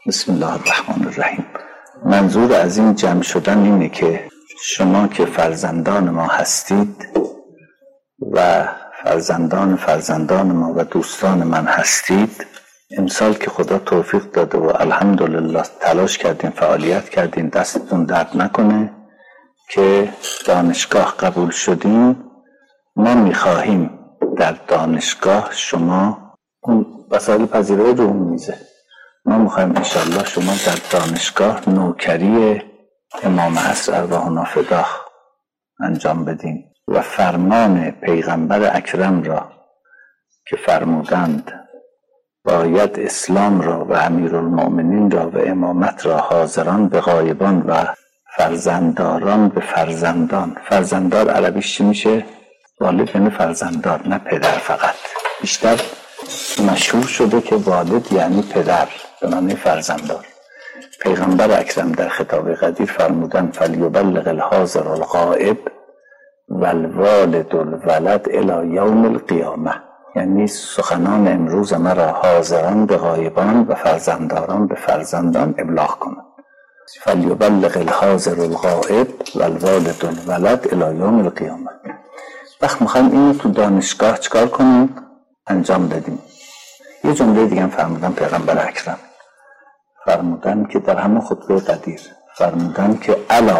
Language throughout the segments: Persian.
بسم الله الرحمن الرحیم. منظور از این جمع شدن اینه که شما که فرزندان ما هستید و فرزندان ما و دوستان من هستید، امسال که خدا توفیق داده و الحمدلله تلاش کردین، فعالیت کردین، دستتون درد نکنه که دانشگاه قبول شدین. ما میخواهیم در دانشگاه شما اون وسایل پذیرایی رو میزه، ما میخوایم انشالله شما در دانشگاه نوکری امام عصر ارواحنا فداه انجام بدیم و فرمان پیغمبر اکرم را که فرمودند باید اسلام را و امیرالمؤمنین را و امامت را حاضران به غایبان و فرزنداران به فرزندان. فرزندار عربیش چی میشه؟ والد یعنی فرزندار، نه پدر فقط. بیشتر مشهور شده که والد یعنی پدر به معنی فرزندار. پیغمبر اکرم در خطاب قدیر فرمودن فلیبلغ الحاضر الغائب والوالد الولد الی یوم القیامه، یعنی سخنان امروز مرا حاضران به غایبان و فرزنداران به فرزندان ابلاغ کنند. فلیبلغ الحاضر الغائب والوالد الولد الی یوم القیامه. وقت میخوایم اینو تو دانشگاه چکار کنیم؟ انجام بدیم. یه جمله دیگه هم فرمودن پیغمبر اکرم، فرمودن که در همون خطبه قدیر فرمودن که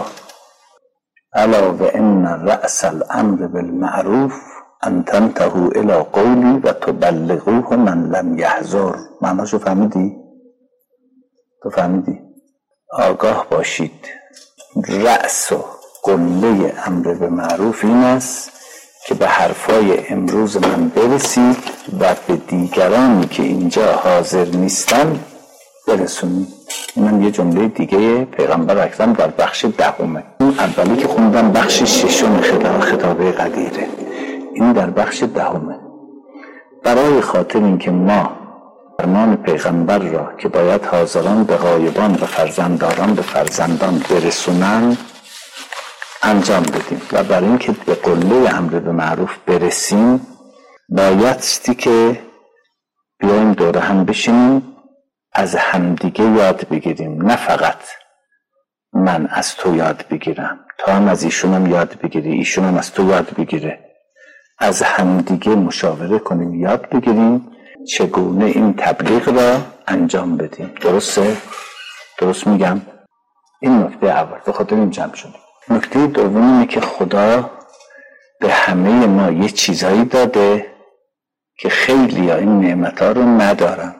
الا و ان رأس الامر بالمعروف ان تنتهوا الى قولی و تبلغوه من لم یحضر. معناشو فهمیدی؟ تو فهمیدی؟ آگاه باشید رأس و قله امر به معروف این است که به حرفای امروز من برسید و به دیگرانی که اینجا حاضر نیستن برسونید. من یه جمله دیگه پیغمبر اکرم در بخش دهمه، اون اولی که خوندم بخش ششم خطابه قدیره، این در بخش دهمه. برای خاطر این که ما فرمان پیغمبر را که باید حاضران به غایبان و فرزنداران به فرزندان برسونن انجام بدیم و برای این که به قله امر به معروف برسیم بایستی که بیایم دوره هم بشینیم از همدیگه یاد بگیریم، نه فقط من از تو یاد بگیرم، تو هم از ایشونم یاد بگیری، ایشون هم از تو یاد بگیره. از همدیگه مشاوره کنیم، یاد بگیریم چگونه این تبلیغ را انجام بدیم. درسته؟ درست میگم؟ این نکته اول. به خاطر این جمع شدیم. نکته دوم اینه که خدا به همه ما یه چیزایی داده که خیلی ها این نعمتها رو ندارن.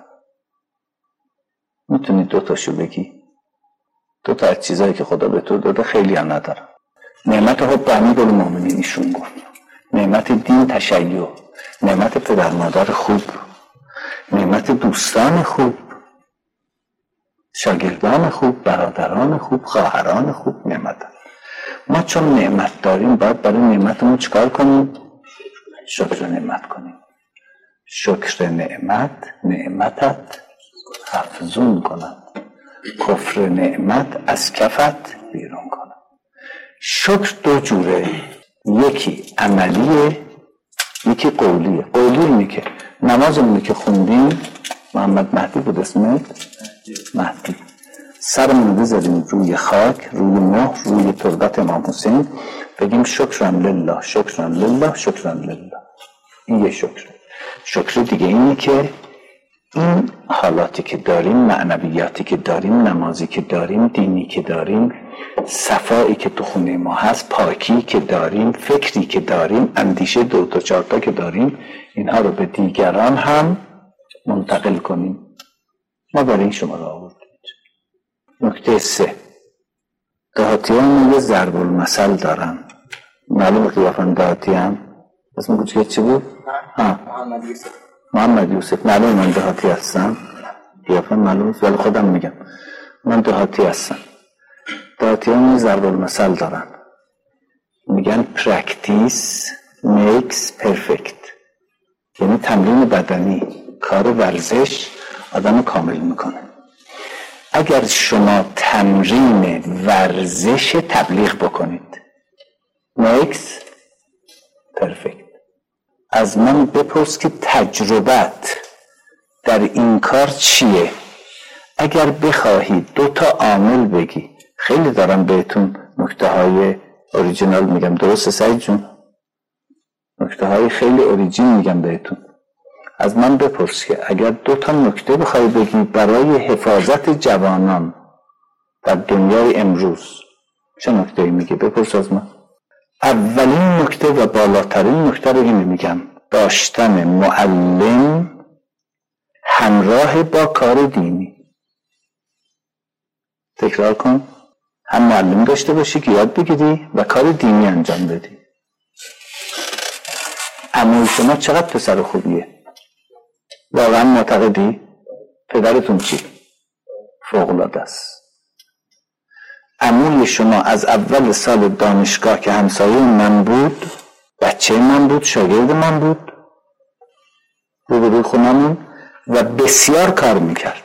میتونی دوتاشو بگی؟ دوتا از چیزایی که خدا به تو داده خیلی ها ندارن. نعمت حب امیرالمؤمنین ایشون گفت، نعمت دین تشیع، نعمت پدر مادر خوب، نعمت دوستان خوب، شاگردان خوب، برادران خوب، خواهران خوب. نعمت ما چون نعمت داریم باید برای نعمتمون چکار کنیم؟ شکر نعمت کنیم. شکر نعمتت افزون کند، کفر نعمت از کفت بیرون کند. شکر دو جوره، یکی عملیه یکی قولیه. قولی اینه که نمازمونی که خوندیم، محمد مهدی بود اسمت؟ مهدی. سرمون بذاریم روی خاک، روی مهر، روی تربت امام حسین، بگیم شکرم لله شکرم لله شکرم لله. این یه شکره. شکر دیگه اینه که این حالاتی که داریم، معنویاتی که داریم، نمازی که داریم، دینی که داریم، صفایی که تو خونه ما هست، پاکی که داریم، فکری که داریم، اندیشه دو چارتا که داریم، اینها رو به دیگران هم منتقل کنیم. ما برای این شما رو آوردیم. نکته 3، دهاتیان یه ضرب المثل دارن. معلوم قیافن دهاتی هم اسم کوچکت چی بود؟ محمد یوسف. معلوم من دهاتی هستم، قیافن معلوم است، ولی خودم میگم من دهاتی هستم. دهاتیان یه ضرب المثل دارن، میگن practice makes perfect، یعنی تمرین بدنی، کار ورزش آدم کامل میکنه. اگر شما تمرین ورزش تبلیغ بکنید makes perfect، از من بپرس که تجربت در این کار چیه؟ اگر بخواهی 2 عامل بگی، خیلی دارم بهتون نکته های اوریجینال میگم، درسته سعید جون؟ نکته های خیلی اوریجین میگم بهتون. از من بپرس که اگر 2 نکته بخوای بگی برای حفاظت جوانان در دنیای امروز، چه نکته‌ای میگی؟ بپرس از من. اولین نکته و بالاترین نکته رو اینو میگم، داشتن معلم همراه با کار دینی. تکرار کن. هم معلم داشته باشی که یاد بگیری و کار دینی انجام بدی. عموی شما چقدر پسر خوبیه؟ واقعا معتقدی؟ پدرتون چی؟ فوق‌العاده است. عموی شما از اول سال دانشگاه که همسایه من بود، بچه من بود، شاگرد من بود، روبروی خونمون، و بسیار کار میکرد.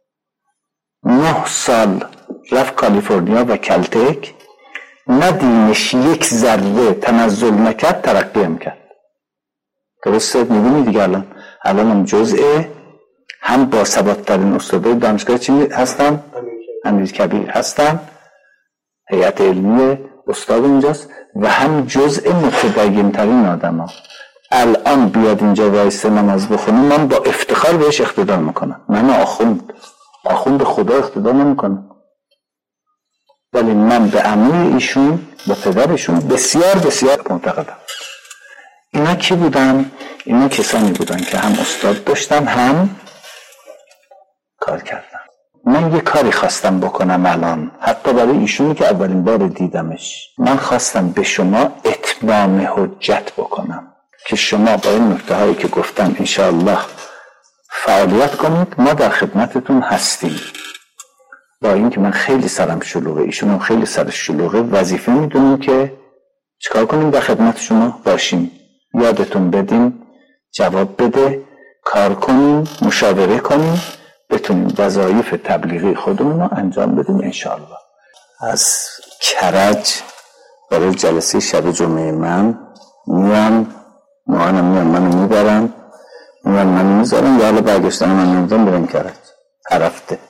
9 سال رفت کالیفرنیا و کلتک، نه دینش یک ذره تنزل نکرد، ترقی هم کرد. درسته؟ میبینی دیگه الان هم جزءه هم با ثبات‌ترین استادای دانشگاه چی هستن؟ امیرکبیر هستن، هیئت علمی استاد اونجاست، و هم جزء متدین‌ترین آدم ها. الان بیاد اینجا وایسه نماز بخونه، من با افتخار بهش اقتدا میکنم. من آخوند خدا اقتدا نمیکنم، ولی من به عموی ایشون و پدرشون بسیار بسیار معتقدم. اینا کی بودن؟ اینا کسانی بودن که هم استاد داشتن هم کار کردن. من یه کاری خواستم بکنم الان، حتی برای ایشونی که اولین بار دیدمش، من خواستم به شما اتمام حجت بکنم که شما با این نکته هایی که گفتم انشاءالله فعالیت کنید. ما در خدمتتون هستیم. با اینکه من خیلی سرم شلوغه، ایشون هم خیلی سرش شلوغه، وظیفه میدونیم که چیکار کنیم؟ در خدمت شما باشیم، یادتون بدیم، جواب بده، کار کنیم، مشاوره کنیم، بتونیم وظایف تبلیغی خودمون رو انجام بدیم انشاءالله. از کرج برای جلسه شب جمعه من میام، منو میبرم، منو میذارم، یا حالا برگشتن من نمیدونم برم کرج. هفته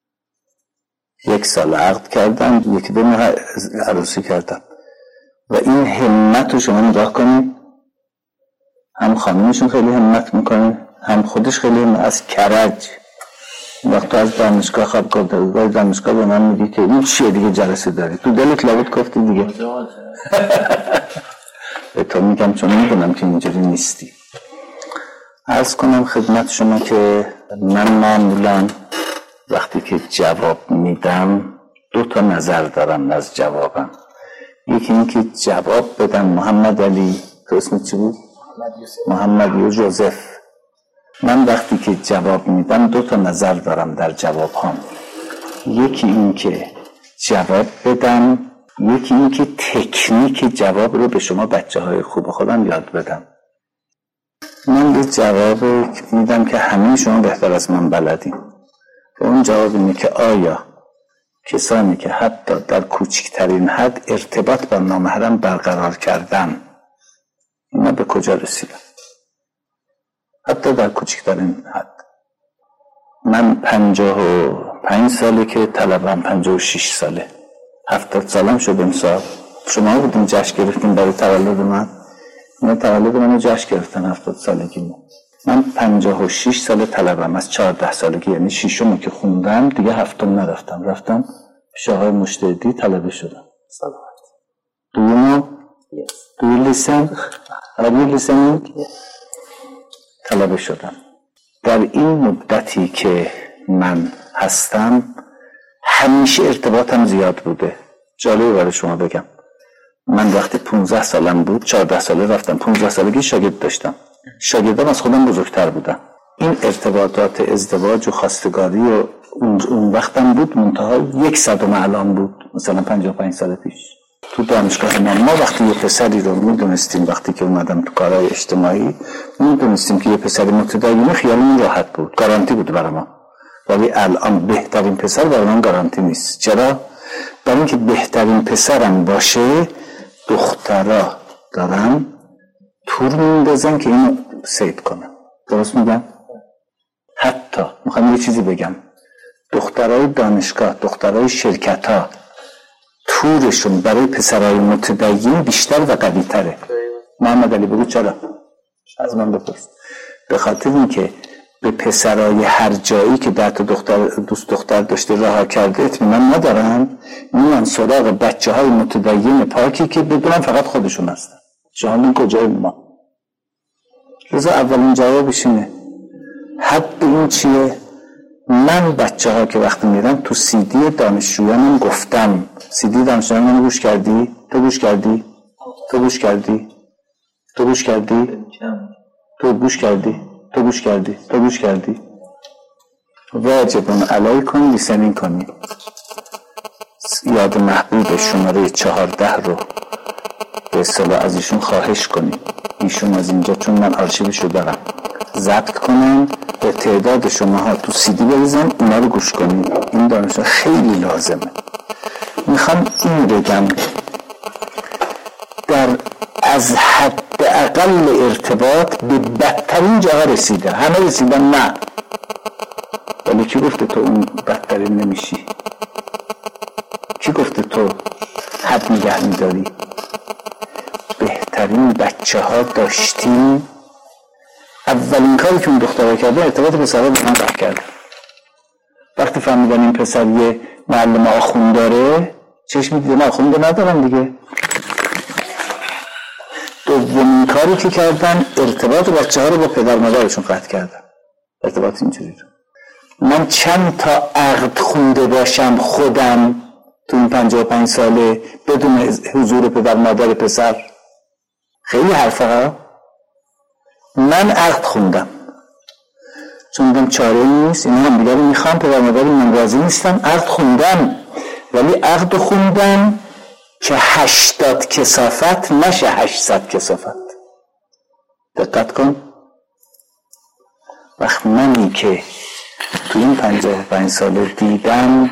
1 سال عقد کردم، 1-2 ماه عروسی کردم، و این همت رو شما نگاه کنید، هم خانمشون خیلی همت میکنه، هم خودش خیلی همت. از کرج وقتا از دانشگاه خوابگاه دانشگاه به من میگی که این چیه دیگه جلسه داری؟ تو دلت لابد گفتی دیگه. به تو میگم چون میدونم که اینجوری نیستی. عرض کنم خدمت شما که من معمولا وقتی که جواب میدم 2 نظر دارم از جوابم. یکی این که جواب بدم محمد علی، تو اسمت چی بود؟ محمد یوسف. من وقتی که جواب میدم 2 نظر دارم در جواب هم. یکی این که جواب بدم، یکی این که تکنیک جواب رو به شما بچه های خوب خودم یاد بدم. من یه جواب میدم که همه شما بهتر از من بلدین. اون جواب اینه که آیا کسانی که حتی در کوچکترین حد ارتباط با نامحرم برقرار کردن، اینا به کجا رسیدن؟ حتی در کوچکترین حد. من 55 ساله که طلبم، 56 ساله، 70 سالم شد امسال. شما بودین جشن گرفتین برای تولد من. اینا تولد منو جشن گرفتن 70 سالگیمو. من 56 سال طلبم، از 14 سالگی، یعنی 6م که خوندم دیگه 7م نرفتم، رفتم پیش آقای مشتهدی طلبه شدم. Do you know? Yes. Do you listen? Are you listening? Yes. طلبه شدم. در این مدتی که من هستم همیشه ارتباطم زیاد بوده. جالبه برای شما بگم، من وقتی 15 سالم بود، 14 ساله رفتم، 15 سالگی شاگرد داشتم. شاگردام از خودم بزرگتر بودن. این ارتباطات ازدواج و خواستگاری و اون وقتم بود، منتها 1/100 الان بود، مثلا 55 سال پیش. تو دانشگاه ما وقتی یه پسری رو میدونستیم، وقتی که اومدم تو کارهای اجتماعی میدونستیم که یه پسری متدینه، خیالمون راحت بود، گارانتی بود برای ما. ولی الان بهترین پسر برای من گارانتی نیست. چرا؟ برای اینکه بهترین پسرم باشه دخترها دارن تور میندازن که اینو سید کنن. درست میگم؟ حتی میخوام یه چیزی بگم، دخترای دانشگاه، دخترای شرکت ها تورشون برای پسرای متدین بیشتر و قوی تره. محمد علی بگو چرا؟ از من بپرس. به خاطر اینکه به پسرای هر جایی که 10 تا دوست دختر داشته رها کرده اطمینان ندارن، میان سراغ بچه های متدین پاکی که بدونن فقط خودشون هستن. شما کجای ما؟ لذا اولین جوابش اینه حد این چیه؟ من بچه ها که وقتی میرن تو CD دانشجویانم گفتم، CD دانشجویانم گوش کردی؟ تو گوش کردی؟ تو گوش کردی؟ تو گوش کردی؟ تو گوش کردی؟ تو گوش کردی؟ تو گوش کردی؟ واجبون علیکم لیسنینگ کنی. یاد محبوب شماره 14 رو به اصطلاح از ایشون خواهش کنی، ایشون از اینجا چون من آرشیوش رو دارم ضبط کنن، به تعداد شماها تو CD بریزن، اونا رو گوش کنی. این دانشجو خیلی لازمه. میخوام این بگم در از حد اقل ارتباط به بدترین جاها رسیده. همه رسیدن نه، ولی کی گفته تو اون بدترین نمیشی؟ کی گفته تو حد نگه میداری؟ بهترین بچه ها داشتیم. اولین کاری که اون دخترها کرده ارتباط پسرها به من قطع کرد. وقتی فهمیدن این پسر یه معلم آخوند داره، چشم دیدن آخوند ندارن دیگه. دومین کاری که کردن ارتباط بچه ها رو با پدر مادرشون قطع کردن. ارتباط اینجوری رو. من چند تا عقد خونده باشم خودم تو این 55 ساله بدون حضور پدر مادر پسر، خیلی حرفه ها. من عقد خوندم چون دیدم چاره نیست، اینا هم دیگه رو میخوام، پدر مادر من راضی نیستن، عقد خوندم. ولی عقد خوندم که 80 کثافت نشه 800 کثافت. دقت کن. وقت منی که تو این 55 ساله دیدم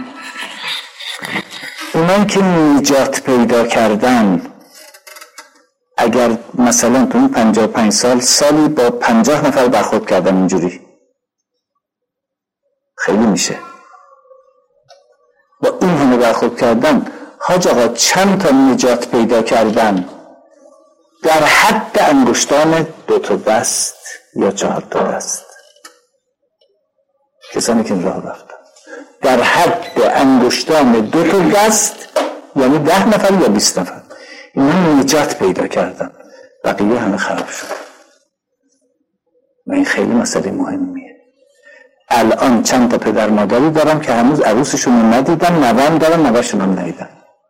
اونایی که نجات پیدا کردن، اگر مثلا تو این 55 سالی با 50 نفر برخورد کردن اینجوری، خیلی میشه. با این همه برخورد کردن، حاج آقا چند تا نجات پیدا کردن؟ در حد انگشتان 2 تا دست یا 4 تا دست. کسانی که راه رفتن در حد انگشتان 2 تا دست، یعنی 10 نفر یا 20 نفر، اینا نجات پیدا کردن، بقیه همه خراب شد. و این خیلی مسئله مهمیه. الان چند تا پدر مادری دارم که هنوز عروسشون رو ندیدن، نوام دارن، نواشون هم ندیدن.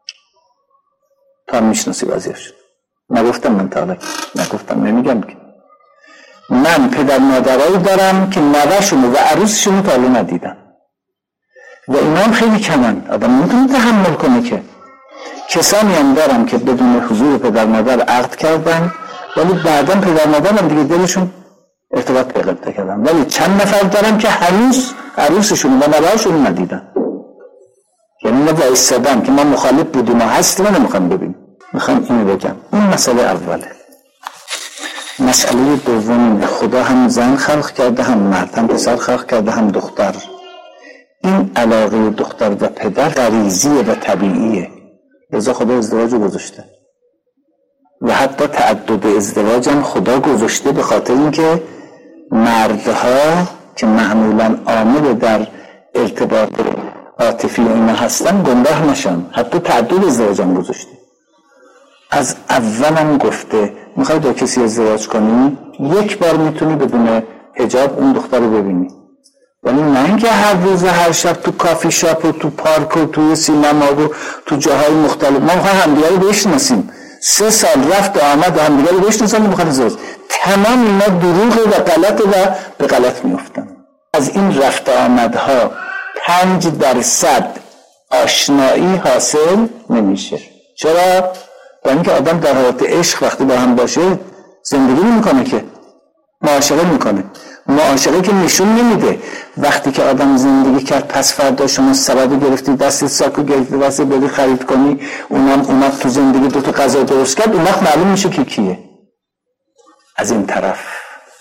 تو هم میشناسی وضعیتشون. نگفتم من تا حالا، نگفتم، نمیگم که من پدر مادرایی دارم که نواشون و عروسشون رو تا حالا ندیدن و اینا هم خیلی کمن. آدم نمیتونه تحمل کنه. که کسانی هم دارم که بدون حضور پدر مادر عقد کردن ولی بعدا پدر مادر هم دیگه دلشون ارتباط پیدا کردن، ولی چند نفر دارم که هنوز عروسشون و نواشون ندیدن. یعنی ما وایستادن که ما مخالف بودیم و هستیم و نمیخوام ببینیم. میخوام اینو بگم. این مسئله اوله. مسئله دوم، خدا هم زن خلق کرده، هم مرد، هم پسر خلق کرده، هم دختر. این علاقه دختر و پدر غریزیه و طبیعیه. لذا خدا ازدواج رو گذاشته و حتی تعدد ازدواج هم خدا گذاشته به خاطر اینکه مردها که معمولاً عامل در ارتباط عاطفی اینا هستن گمراه نشن. حتی تعدد ازدواج هم گذاشته. از اولم گفته میخوای با کسی ازدواج کنی، یک بار میتونی بدون حجاب اون دختر رو ببینی، ولی نه اینکه هر روز هر شب تو کافی شاپ و تو پارک و تو سینما و تو جاهای مختلف. ما میخوایم همدیگه رو بشناسیم. 3 سال رفت و آمد و همدیگه رو بشناسیم، میخوایم ازدواج. تمام اینا دروغه و غلطه و به غلط میافتن. از این رفت آمدها 5% آشنایی حاصل نمیشه. چرا؟ با اینکه آدم در حالت عشق وقتی با هم باشه زندگی نمیکنه، که معاشقه میکنه. معاشقه که نشون نمیده. وقتی که آدم زندگی کرد پس فردا شما سبد گرفتی، دست ساکو گرفتی واسه بری خرید کنی، اونم تو زندگی 2 تا غذا درست کرد، اون وقت معلوم میشه که کیه. از این طرف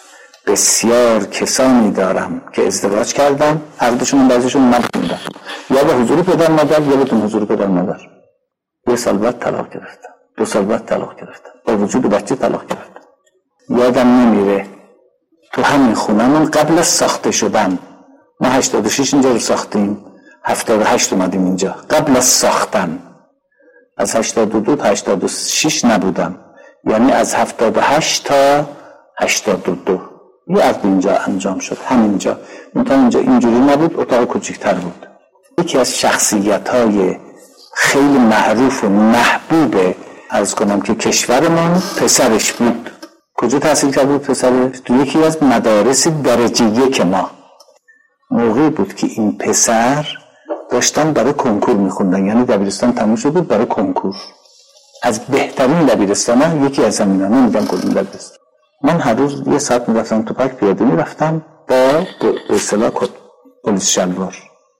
بسیار کسانی دارم که ازدواج کردم، عقدشون بعضیشون نبودن، یا به حضور پدر مادر یا بدون حضور پدر مادر. 1 سال بعد طلاق گرفتم، 2 سال بعد طلاق گرفتم، با وجود بچه طلاق گرفتم. یادم نمیره تو همین خونمون قبل از ساخته شدن، ما 86 اینجا رو ساختیم، 78 اومدیم اینجا، قبل از ساختن. از 82 تا 86 نبودم، یعنی از 78 تا 82 یه عقد اینجا انجام شد، همینجا. منتها اینجا اینجوری نبود، اتاق کوچیک‌تر بود. یکی از شخصیت‌های خیلی معروف و محبوب عرض کنم که کشورمان پسرش بود. کجا تحصیل کرده بود پسرش؟ تو یکی از مدارس درجه 1 ما. موقعی بود که این پسر داشتن برای کنکور میخوندن، یعنی دبیرستان تموم شده بود برای کنکور. از بهترین دبیرستان یکی از زمینان نمیدونم کدوم دبیرستان. من هر روز 1 ساعت میرفتم تو پارک پیاده میرفتم با به اصطلاح پلیس شلوار.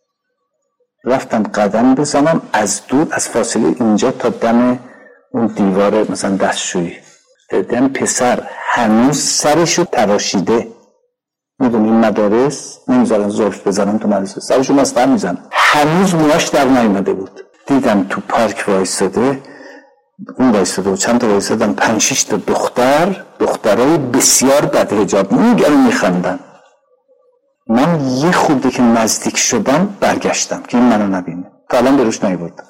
رفتم قدم بزنم از دور، از فاصله اینجا تا دم اون دیوار مثلا دستشویی، دیدم پسر هنوز سرشو تراشیده. میدونی این مدارس نمیذارن ظرف بزنن تو مدرسه، سرشو مستر میزنن، هنوز موهاش در نیامده بود. دیدم تو پارک وایساده، اون وایساده و چند تا وایسادن، 5-6 تا دخترای بسیار بدحجاب میخندن. من یه خورده که نزدیک شدم برگشتم که این منو نبینه، تا الان بروش نیاوردم.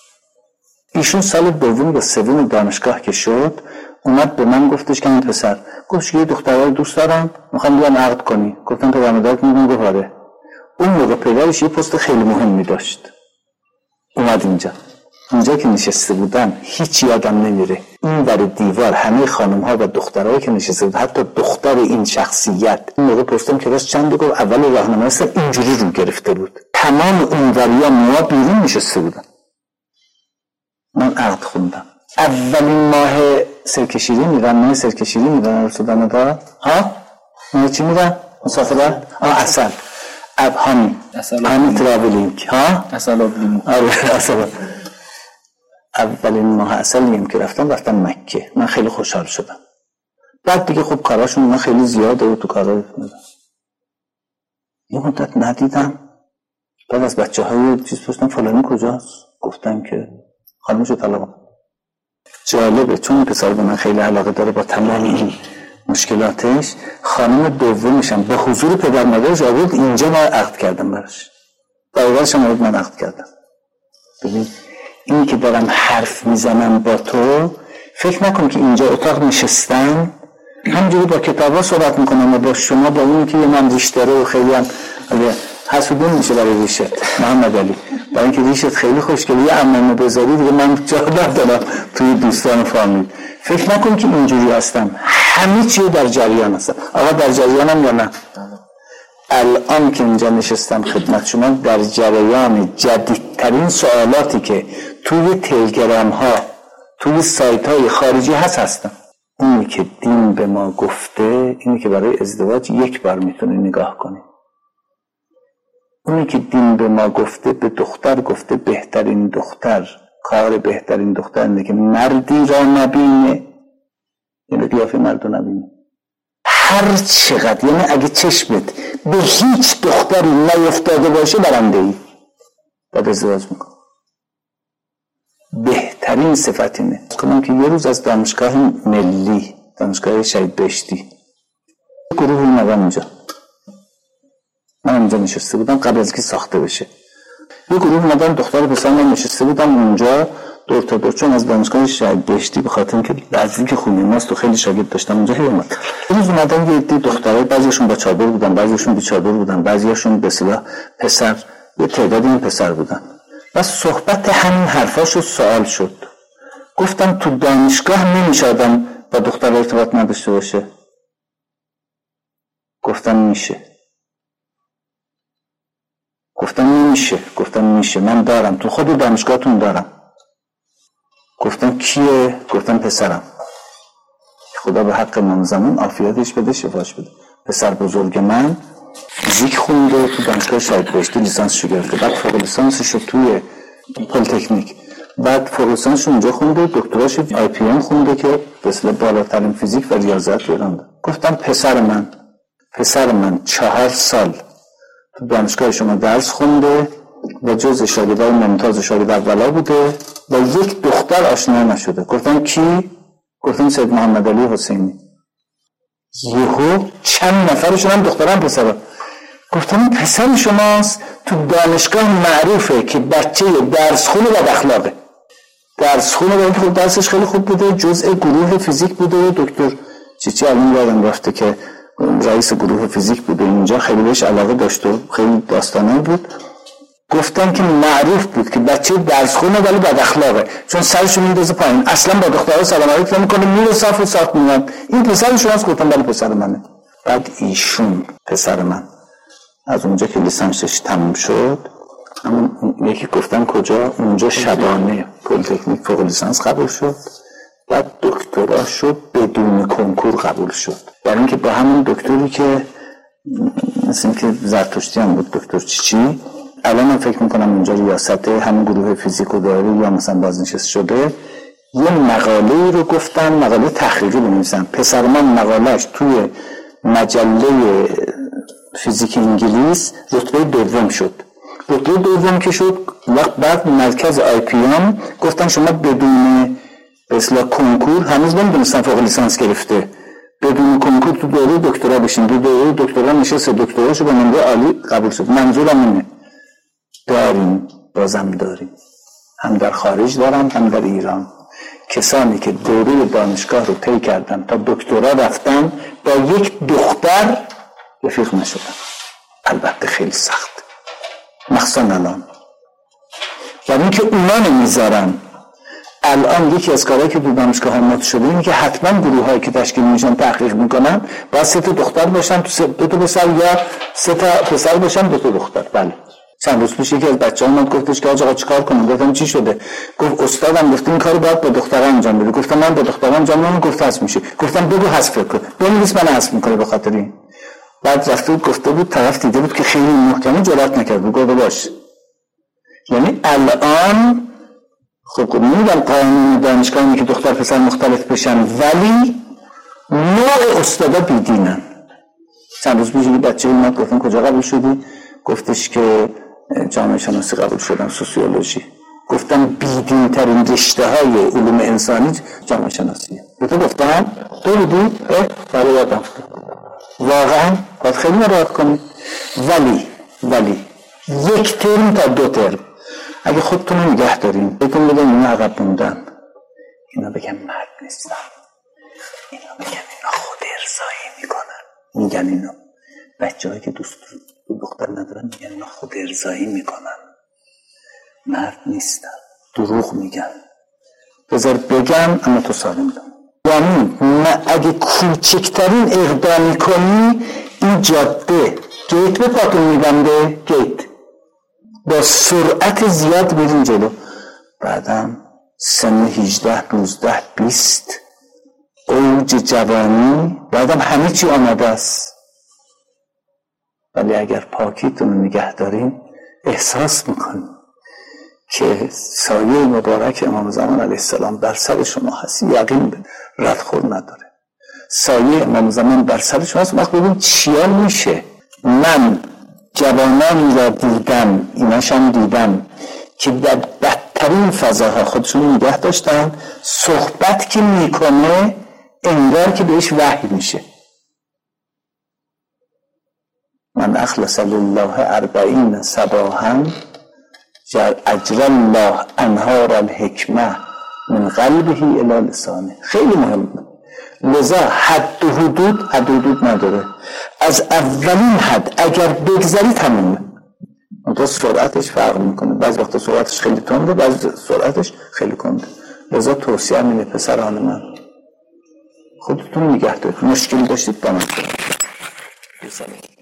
ایشون سال دوم یا سوم دانشگاه که شد اومد به من گفتش که این پسر گفتش که یه دختره رو دوست دارم، میخوام بیام عقد کنی. گفتم پدر مادرت میگن گفت آره. اون موقع پدرش یه پست خیلی مهمی داشت. اومد اینجا که نشسته بودن هیچ یادم نمیره، این بر دیوار همه خانم ها و دخترایی که نشسته بود، حتی دختر این شخصیت، این موقع پستم که راست چند گفت اول راهنمایی است اینجوری رو گرفته بود، تمام اون وریا موها بیرون نشسته بودن. من عقد خوندم. اولین ماه سرکشیری میرن، ماه سرکشیری میرن رسودن دا ماه چی میرن؟ مسافرت؟ عسل همین تراولینگ عسل آبلیمو. عسل. اولین ماه عسلیم که رفتم مکه، من خیلی خوشحال شدم. بعد دیگه خب کاراشون من خیلی زیاده و تو کارا یه مدت ندیدم. بعد از بچه های چیز پرسیدم فلانی کجاست؟ گفتن که خانمشو طلاق. جالبه چون پسر به من خیلی علاقه داره با تمام این مشکلاتش. خانم دومشم به حضور پدر مادرش آورد اینجا، من عقد کردم براش. برادرش هم آورد من عقد کردم. ببین این که دارم حرف میزنم با تو، فکر نکن که اینجا اتاق نشستم همجوری با کتابا صحبت میکنم و با شما، با اون که یه من ریش داره و خیلی هم حسودون میشه برای ریشت محمد علی، برای اینکه ریشت خیلی خوشگله، یه عمامه بذاری دیگه من جا ندارم توی دوستان فامیل. فکر نکن که اینجوری هستم، همه چی در جریان هستم. آقا در جریانم یا نه؟ الان که اینجا نشستم خدمت شما در جریان جدیدترین سوالاتی که توی تلگرام ها، توی سایت های خارجی هستم. اینی که دین به ما گفته اینی که برای ازدواج 1 بار میتونی نگاه کنی. اونی که دین به ما گفته، به دختر گفته بهترین دختر، کار بهترین دختر اینه که مردی را نبینه، یعنی قیافه مرد رو نبینه هر چقدر، یعنی اگه چشمت به هیچ دختری نیفتاده باشه برنده ای، بعد ازدواج میکن. بهترین صفت اینه. کنم که یه روز از دانشگاه ملی، دانشگاه شهید بهشتی، گروه اومدن اینجا، من اینجا نشسته بودم قبل از که ساخته بشه. یه گروه اومدن دختر پسر من نشسته بودم اونجا دور تا دور، چون از دانشگاه شهید بهشتی به خاطر اینکه نزدیک خونه ماست و خیلی شاگرد داشتم اونجا. اومد روز اومدن یه عده دخترای، بعضیشون با چادر بودن، بعضیشون بی چادر بودن، بعضیشون به اصطلاح پسر، یه تعدادی این پسر بودن. و صحبت همین حرفاشو سوال شد. گفتم تو دانشگاه نمیشه آدم با دختر ارتباط نداشته باشه؟ گفتم میشه. گفتم میشه. من دارم، تو خود دانشگاهتون دارم. گفتم کیه؟ گفتم پسرم. خدا به حق امام زمان عافیتش بده، شفاش بده. پسر بزرگ من فیزیک خونده تو دانشگاه شهید بهشتی، لیسانسشو گرفته، بعد فوق لیسانسش توی پلی‌تکنیک، بعد فوق لیسانسش اونجا خونده، دکتراش IPM خونده که به اصطلاح بالاترین فیزیک و ریاضیات ایران. گفتم پسر من پسر من 4 سال تو دانشگاه شما درس خونده و جز شاگردای ممتاز شاگرد اولا بوده و یک دختر آشنا نشده. گفتم کی؟ گفتم سید محمد علی حسینی. یهو چند نفرشون هم دخترم پسرا. گفتم پسر شماست، تو دانشگاه معروفه که بچه درس خونه و اخلاقه. درس خونه و اینکه درسش خیلی خوب بوده، جزء گروه فیزیک بوده. دکتر چیچی الان یادم رفته که رئیس گروه فیزیک بوده اینجا، خیلی بهش علاقه داشت و خیلی داستانه بود. گفتن که معروف بود که بچه درس خونه ولی بد اخلاقه، چون سرشو میندازه پایین، اصلا با دخترها سلام علیک نمیکنه، میره صاف و صاف میاد. این پسر شماست؟ گفتم بله پسر منه. بعد ایشون پسر من از اونجا که لیسانسش تموم شد، همون یکی گفتم کجا، اونجا شبانه پلی‌تکنیک فوق لیسانس قبول شد، بعد دکترا شد بدون کنکور قبول شد. برای اینکه با همون دکتری که مثل که زرتشتی هم بود، دکتر چیچی، الان من فکر میکنم اونجا ریاست همون گروه فیزیکو داره یا مثلا بازنشسته شده، یه مقاله رو گفتن، مقاله تحقیقی بنویسن. پسر من مقالهش توی مجله فیزیک انگلیس رتبه دوم شد. رتبه دوم که شد، وقت بعد مرکز آی پی ام گفتن شما بدون اصلا کنکور، هنوز نمیدونستن فوق لیسانس گرفته، بدون کنکور تو دوره دکترا بشین. دو دوره دکترا نشسته، دکتراشو به نمره عالی قبول شد. منظورم اینه داریم، بازم داریم، هم در خارج دارم هم در ایران، کسانی که دوره دانشگاه رو طی کردن تا دکترا رفتن با یک دختر رفیق نشدن. البته خیلی سخت، مخصوصا الان، یعنی این که اونا نمیذارن. الان یکی از کارهایی که تو دانشگاه ها مد شده اینه که حتما گروه هایی که تشکیل میشن تحقیق میکنن باید 3 تا دختر باشن، 2 تا پسر، یا 3 تا پسر باشن 2 تا دختر. بله چند روز پیش یکی از بچه‌ها اومد گفتش که آقا چیکار کنم؟ گفتم چی شده؟ گفت استادم گفت این کارو باید با دخترا انجام بده. گفتم من با دخترا انجام نمیدم. گفت حذف میشه. گفتم بگو حذف کن، بنویس من حذف میکنه به خاطر این. بعد رفته بود گفته بود، طرف دیده بود که خیلی محکمه، جرئت نکرد بود. گفت باش. یعنی الان خب میگم قانون دانشگاه اینه که دختر پسر مختلف بشن، ولی نوع استادا بیدینن. چند روز پیش یه بچه اومد گفتم کجا قبول شدی؟ گفتش که جامعه شناسی قبول شدم، سوسیولوژی. گفتم بیدین ترین رشته های علوم انسانی جامعه شناسیه. گفتم تو بودی؟ برای یادم واقعا باید خیلی مراقب کنید. ولی 1 ترم تا 2 ترم اگه خودتون رو نگه دارین، بهتون بگم اینا عقب موندن، اینا بگم مرد نیستن، اینا بگم اینا خود ارضایی میکنن، میگن اینا بچه هایی که دوست دختر ندارن میگن اینا خود ارضایی میکنن، مرد نیستن، دروغ میگن. بذار بگم اما تو سالم دارم. یعنی اگه کوچکترین اقدامی کنی، این جاده گیت به پاتون میبنده، گیت با سرعت زیاد میرین جلو. بعدم سن 18 19 20 اوج جوانی، بعدم همه چی آماده است. ولی اگر پاکیتون رو نگه دارین، احساس میکنین که سایه مبارک امام زمان علیه السلام بر سر شما هست. یقین به ردخور نداره. سایه امام زمان بر سر شما هست. وقت ببین چیا میشه. من جوانانی را دیدم، ایناشم دیدم که در بدترین فضاها خودشون نگه داشتن. صحبت که میکنه انگار که بهش وحی میشه. من اخلص لله 40 صباحا اجر الله انهار الحکمه من قلبه الی لسانه. خیلی مهمه. لذا حد و حدود نداره. از اولین حد اگر بگذری تمومه. اون سرعتش فرق میکنه. بعضی وقتا سرعتش خیلی تنده، بعضی سرعتش خیلی کنده. لذا توصیه اینه پسران من، خودتون نگه دارید. مشکلی داشتید با من